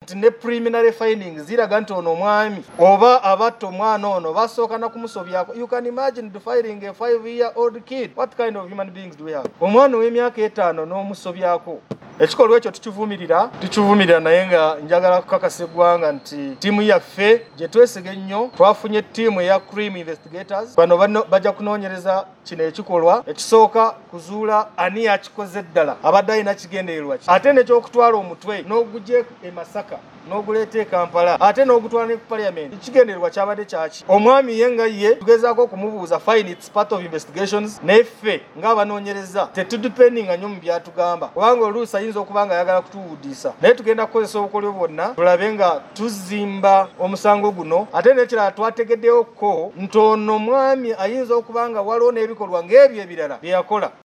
nti ne preliminary findings ziraga nti ono omwami oba abatta omwana ono basooka na kumusobyako. You can imagine defiling a 5-year-old kid. What kind of human beings do we have? Omwana w'emyaka 5 n'omusobyako. Ekikolwa ekyo tukivumirira naye nga njagala kukakasa eggwanga nti ttiimu yaffe gye twesiga ennyo twafunye ttiimu eya Cream Investigators. Bano bajja kunoonyereza kino ekikolwa. Ekisooka kuzuula ani yakikoze ddala, abadde alina kigendererwa ki, ate n'ekyokutwala omutwe n'ogugye e Masaka n'oguleeta e Kampala ate n'ogutwala ne ku Parliament. Ekigendererwa kyabadde kyaki? Omwami ye nga ye tugezaako okumubuuza fine, it's part of investigations. Neffe ng'abanoonyereza tetudependinga nnyo mu byatugamba kubanga oluusi ayinza okuba nga ayagala kutuwuddisa, naye tugenda kukozesa obukolyo bwonna tulabe nga tuzimba omusango guno. Ate n'ekirala twategeddeyoko nti ono omwami ayinza okuba nga waliwo n'ebikolwa ng'ebyo ebirala bye yakola